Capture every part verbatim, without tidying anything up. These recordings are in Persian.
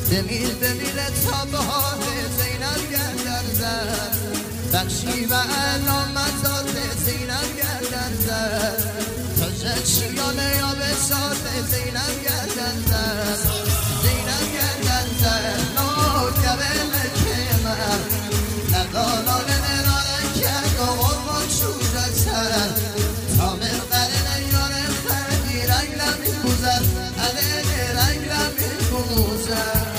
بمیل بمیل تا بهار زینب گردن زد بخشی و علامتات زینب گردن زد تاج شیانه یا به سات زینب گردن زد زینب گردن زد نوکبه مکمر نگالان نرانه کرد و قربان شورت سر تامر قرن یار خردی رنگ لمی بوزر علیه رنگ لمی بوزر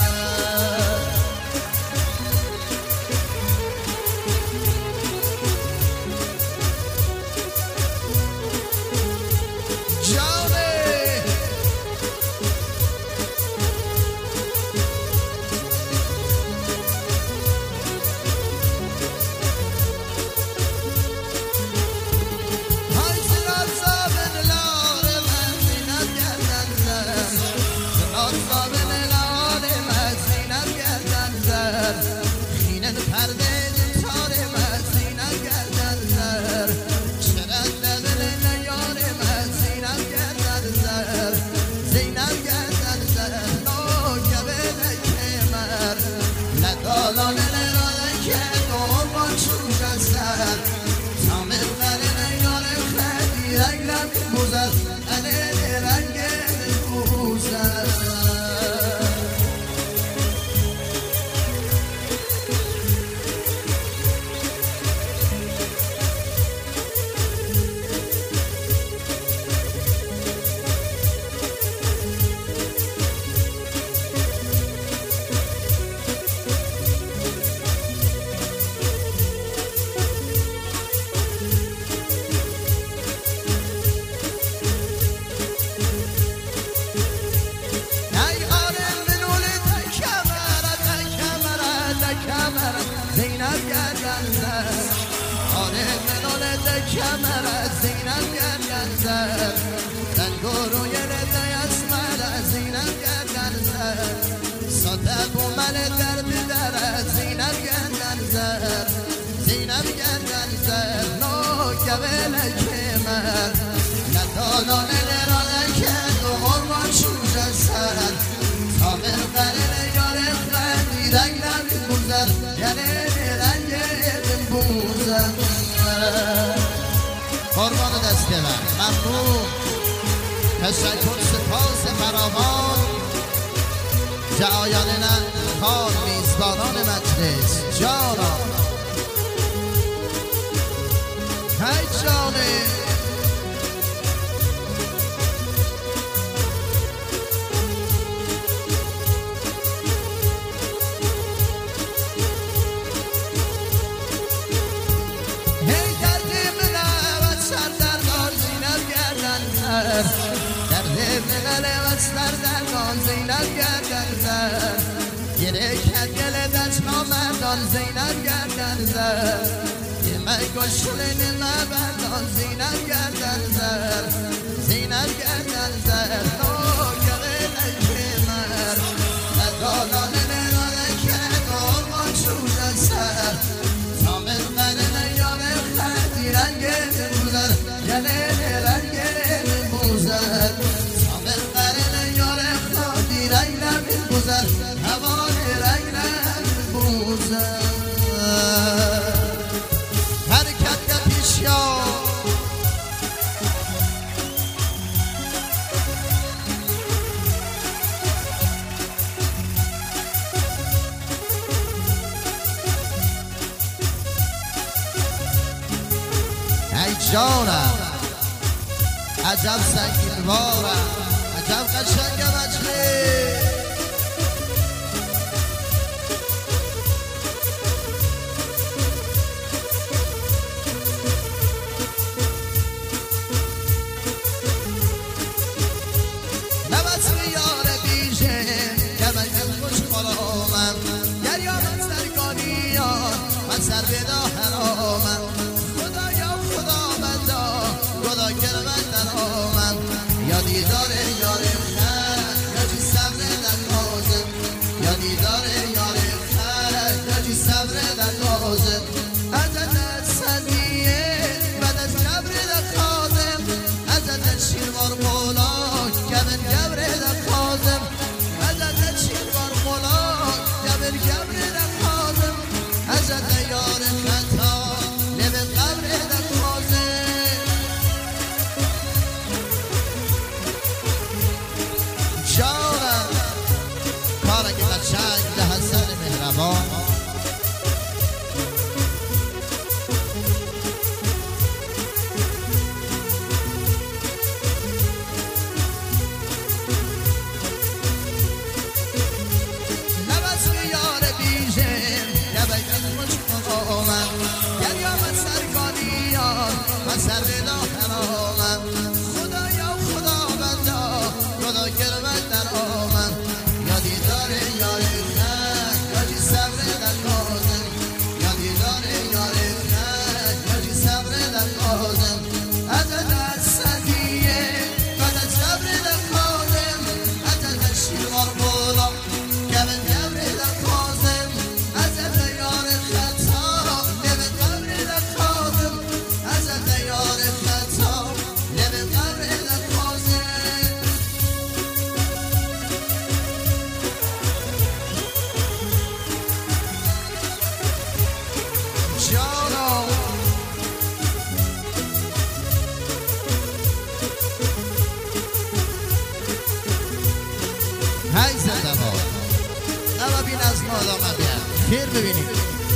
کمر زینب گردن زد دنگو روی رده اسمر زینب گردن زد صدق و من درد در زینب گردن زد زینب گردن زد نوکبه کمر ندانان نرانه کرد و قربان شوش سر تامر قرن یار خردی رنگ نمی بوزر یعنی رنگ بوزر قربان دست من ممنون تشکر سپاس فراوان جایان خان میزبانان مجلس جانا هی جانه در دل وصلر درمان زینب گردن زد گره کد گل دست نامردان زینب گردن زد یمه گشل نمه بردان زینب گردن زد زینب گردن زد نوکبه کمر ندانان نرانه کرد و قربان شود سر تامر قرن یار خردی رنگ بوزر یعنی رنگ تامر قرن یار خادی رنگ نمی بوزر هوای رنگ نمی بوزر حرکت در پیش یا ای جانم عجب سنگین بارم عجب قشنگ مجلس نبست یار بیشه که من خوش خرامم گریان از درگانیان من سر بدا حرامم خدایا خدا بندا خدا کرمت درامم یا دیدار یار خر یا جی صبر در لازم یا دیدار یار خر یا جی صبر در لازم ازت صدیه بعد از جبر در خازم ازت شیروار مولا کمن جبر در خازم ازت شیروار های زنده با اما بین از مادامه بیم خیر ببینیم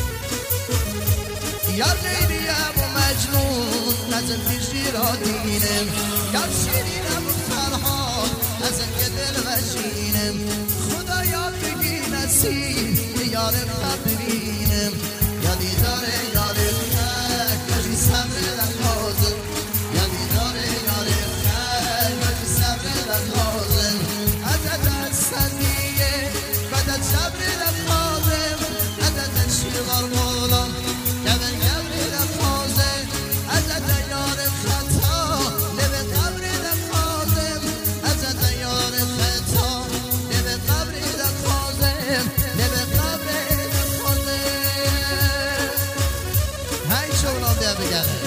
یا لیلیم و مجنون نزم پیشی را دینم یا شیرینم و فرحان ازم که دل وشینم خدا یا بگی نصیب یارم ببینم یا دیدار یارم خک کشی صبر لحاظم یا دیدار یارم خک کشی صبر لحاظم عدد از سنیه بدد صبر لحاظم عدد شیوار مولم کبر کبر لحاظم عدد یارم خطا لب قبر لحاظم عدد یارم خطا لب قبر لحاظم لب قبر لحاظم های شغلان ده بگره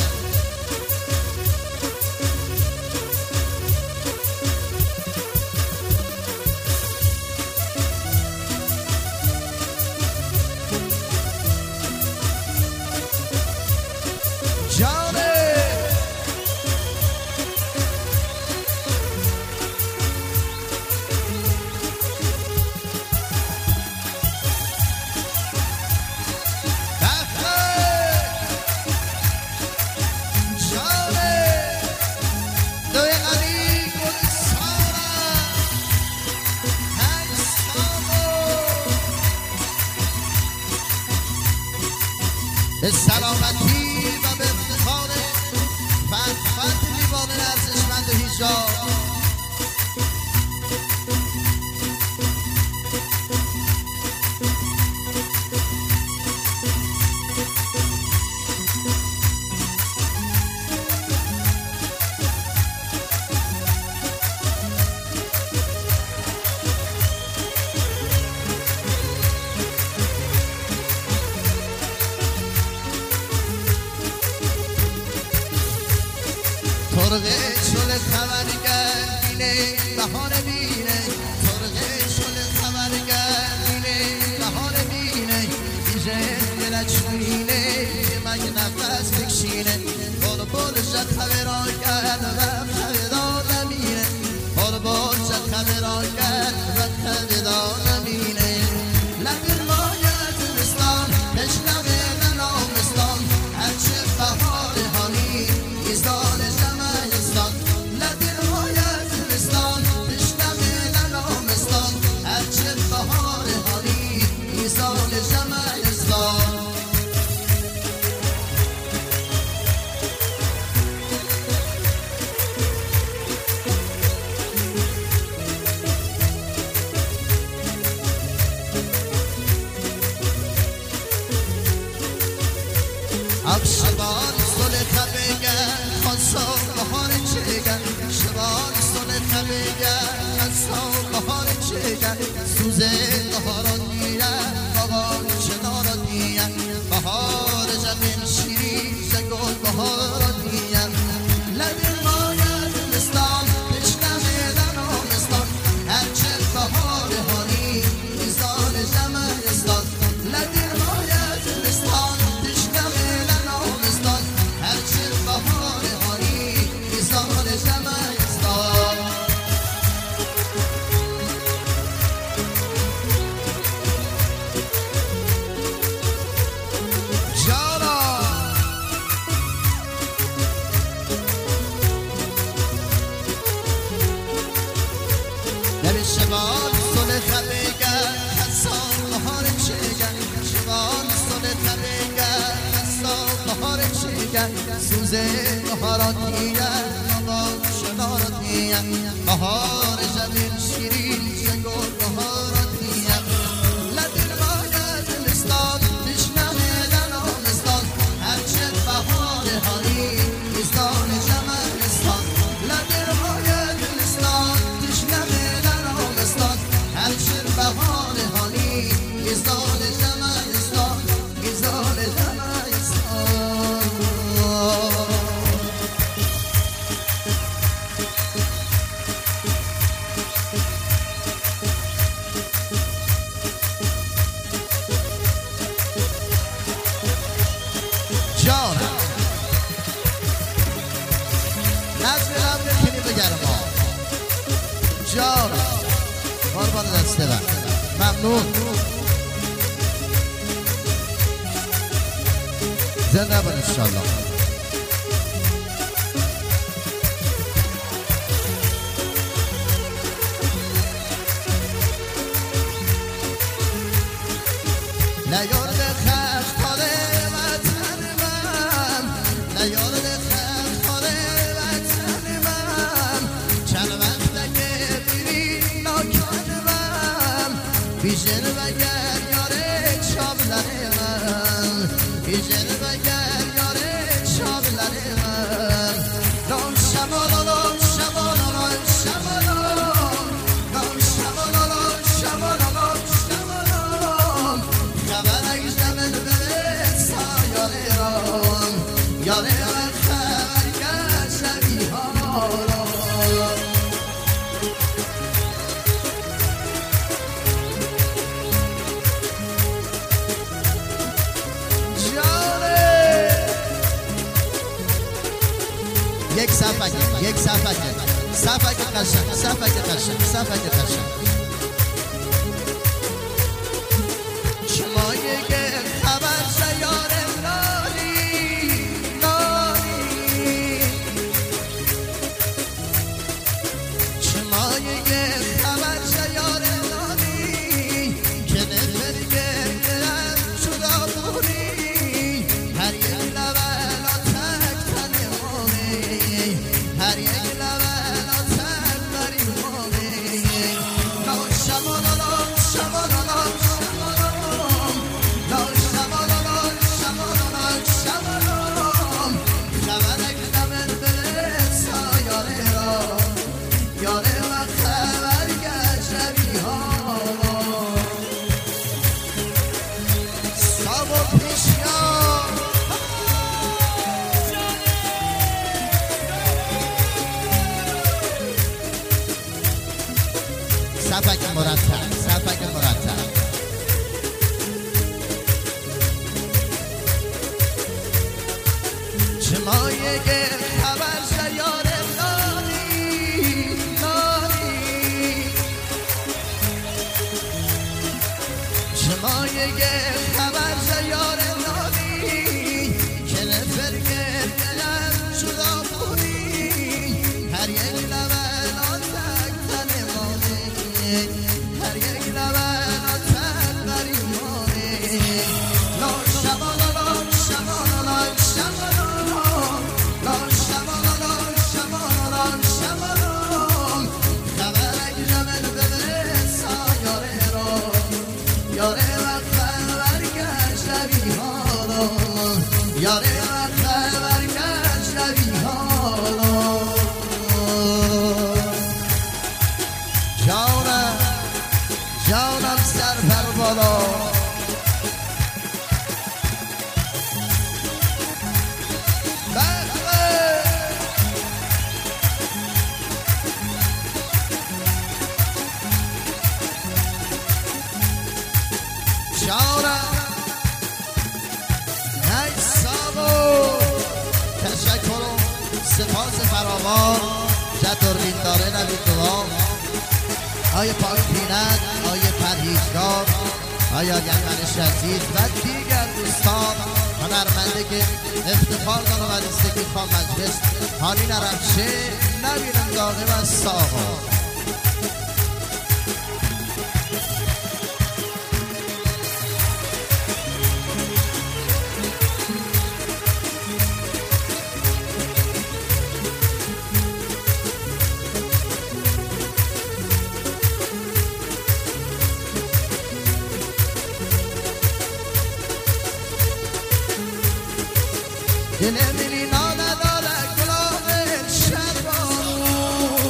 به سلامتی و به افتخار فتفت لیوان ارزشمند و حجاب ترغه شل خبرگر بینه بهار بینه ترغه شل خبرگر بینه بهار بینه دیجه دلش بینه من نفس بکشینه بول بول جد خبرگر و خبردار نمینه بول بول جد خبرگر و خبردار نمینه لبیر مایت مستان پشنمه نامستان هرچه بهار هانی ایزان شبان سول خبگر خانسا بهار چگن شبان سول خبگر خانسا بهار چگن سوزه بهاران میرن بابا چناران میرن بهار جمین شیری زگل بهاران میرن لبین ماید مستان بشنمه دنامستان هرچه بهار هانی میزان جمعستان لبین ماید مستان شبان سول خبگر خسان بهار چگن شبان سول خبگر خسان بهار چگن سوزه بهارات میگن بابا شنارات میگن بهار جمیل شیرین زنگل بهارات میگن لدیر باید مستان بشنمه دنامستان هرچه بهار هانی ایستان جمعستان لدیر باید مستان بشنمه هرچه بهار هانی ایزان جمعستان ایزان جمعستان دسته بر. ممنون. زنده باد انشالله. نیارد خرد خاله وطن من، نیارد خرد خاله وطن من، چند وقت که بیری ناکن من، بیشن بگر یاره چابلن من، بیشن بگر یاره چابلن من. نام شمالا نام شمالا نام شمالا نام شمالا نام شمالا نام شمالا خبر اگزمن برسا یاره رام یاره من خبر گشمی ها را یک صفحه یک صفحه صفحه قشنگ صفحه قشنگ صفحه قشنگ شما یک خبر سیار نانی نانی شما یک خبر سیار نانی که نفرگه دلم شدا بونی هر یک لبن آتک تنمانی هر یک لبن آتک بریمانی نام شمالا نام شمالا نام صفحه مرتب صفحه مرتب شما یک خبر سیار نانی نانی شما یک خبر سیار نانی که نفرگه دلم شدا بونی هر یک لبن آتک تنمانی هر یک لبن آتک بریمانی نام شمالا نام شمالا نام شمالا نام شمالا نام شمالا نام شمالا خبر اگرمن برسا یاره را یاره وقت برگشت روی حالا یاره وقت برگشت روی حالا جانم جانم سر پر بالا جانم ای سامو تشکر و سپاس فراوان جدرین داره نبی دوام آیه پاک بینند آیه پرهیزگار آیه گنگنش عزیز و دیگر دوستان هنرمنده که افتخار دارم و استقی خواه مجلس حالی نرمشه نبینم داغم از ساقا دل ملی ناله ناله گلاب شربانو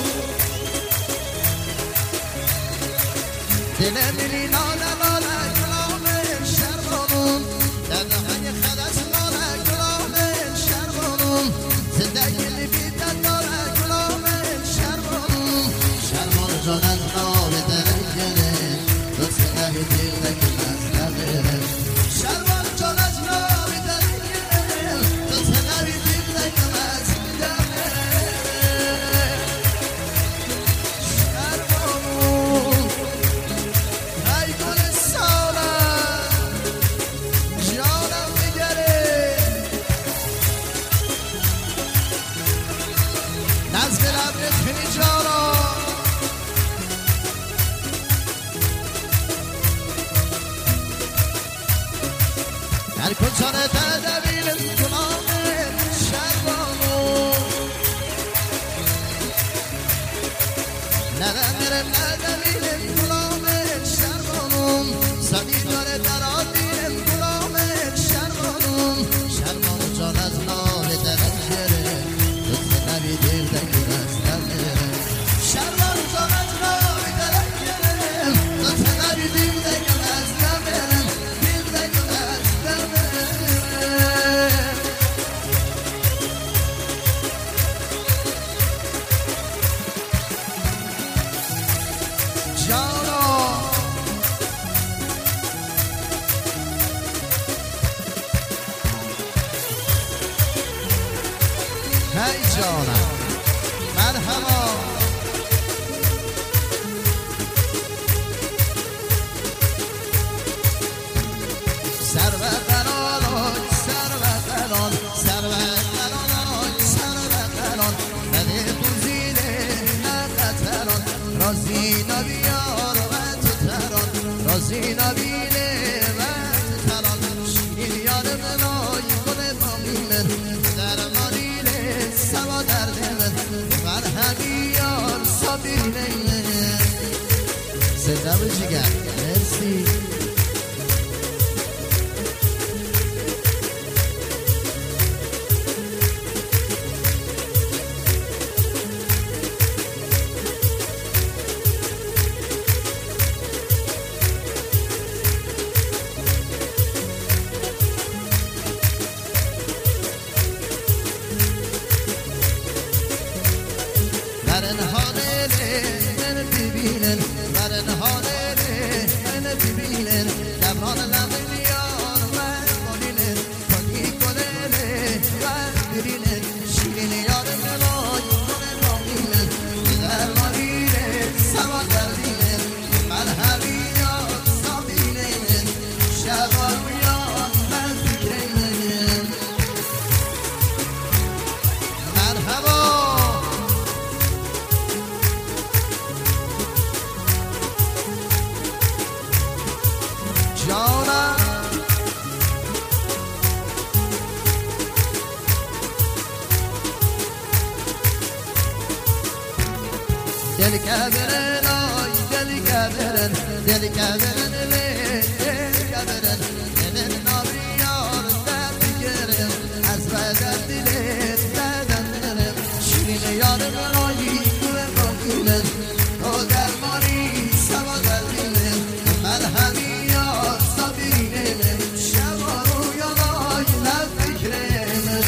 دل ملی ناله ناله گلاب شربانو در دهن خدش ناله گلاب شربانو زندگی بیدن ناله گلاب شربانو شربان جانت نام درنگره دوست نهی دیر نگی مزنبه شربان جانت نام درنگره دوست نهی دیر نگی مزنبه شربانو Sana tedebilim kulağımı şerbanım Neremerim neremerim kulağımı şerbanım Sabitare terabilim kulağımı şerbanım Şerbanım can az nâle derek yere Tutsa nebidir de güneşler yere Şerbanım can az nâle derek yere Tutsa nebidir de güneşler yere Bir de güneşler yere Cano Hey Cana Merhaba Servet Erol oy Servet Erol Servet Erol oy Servet Erol Beni tuzile Nefet Erol Razina biyar ve tuteron Razina bile ve tuteron Şirin yarımın oy Kone mamimin Dermaniyle Seva derdimin Merhemi yar Sabirleymin Sevda bu ciger Merci Verin haneli beni dibinin Verin haneli beni dibinin Devranla milyar ve koninin Koni koneli ve birinin Şirin yarımın oy kone maminin Dermaniyle sana derdinin Merhemi yar sabireynin Şevar uyan ben fikreynin Merhaba Cana Deli kaberin ay deli kaberin Deli kaberin le deli kaberin Senin nabi yar derdi yerim Ezbeden dilir beden dilim Şirin yarımın ay güve bakılır O dermani sana derdilir Merhemi yar sabirinin Şevar uyanay ne fikrimin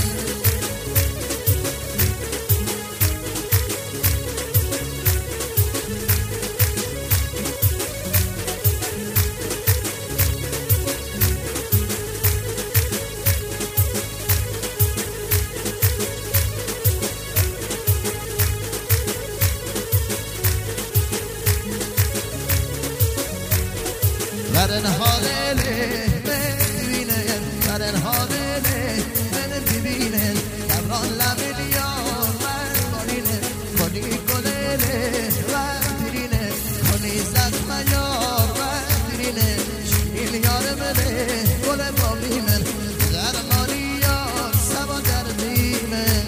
Verin haneli beni dibinin Verin haneli beni dibinin Devranla milyar ve koninin Koni koneli ve birinin Koni zazme yar ve birinin Şirin yarımını kone mamimin Dermani yar seva derdimin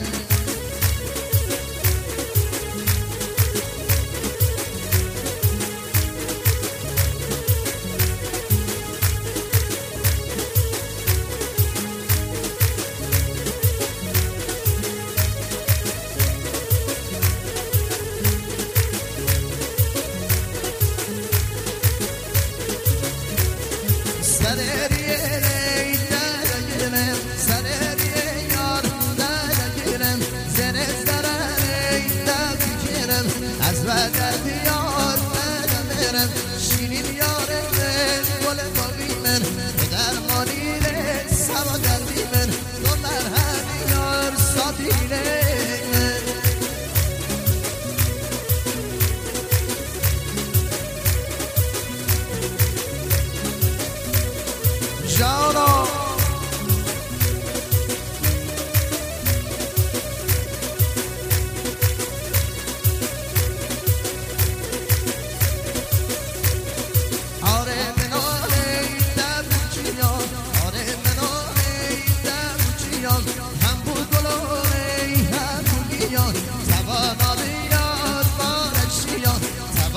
Şirin yarımın gole babimin Dermaniyle sana derdimin O merhemi yar sabireymin Cana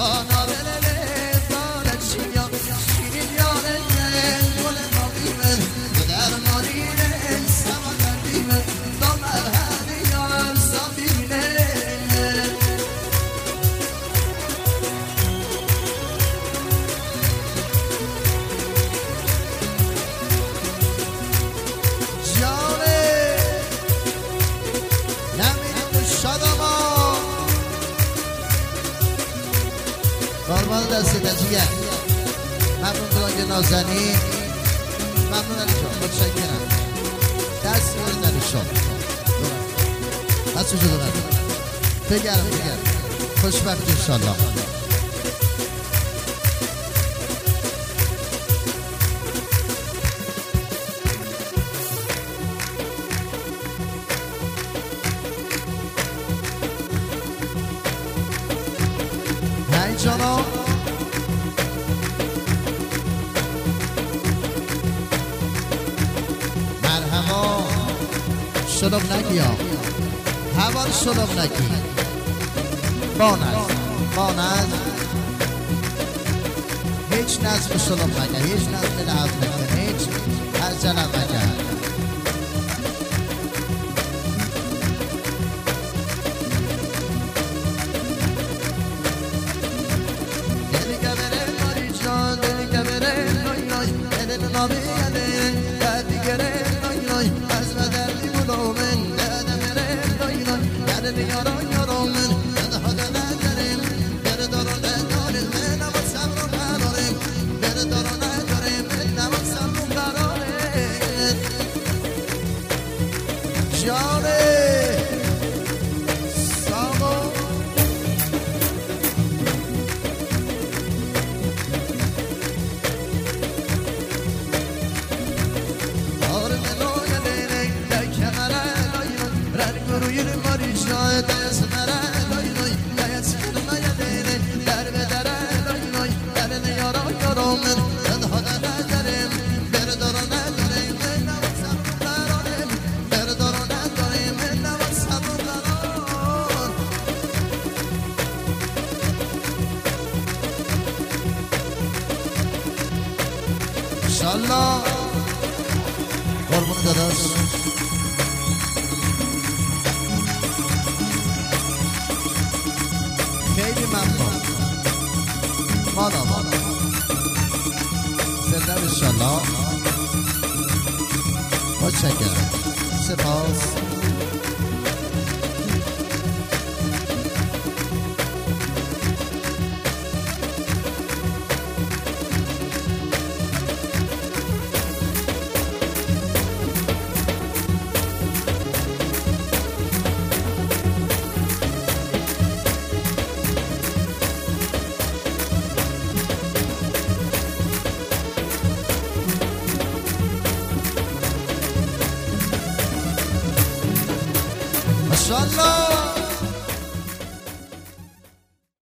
قربان دست دستیه ممنون بلانگ نازنی ممنون علی شما متشکرم دست بارید علی شما دست شده برد بگرم بگرم خوشبخت انشالله جانا مرحبا شلوم نگی ها هوار شلوم نگی بانز بانز هیچ نظم شلوم نگی هیچ نظم لحظ نگی هیچ از جلم نگی انشالله قربون داداش خیلی ممنون مانا مانا زنده انشالله متشکرم سپاس Allah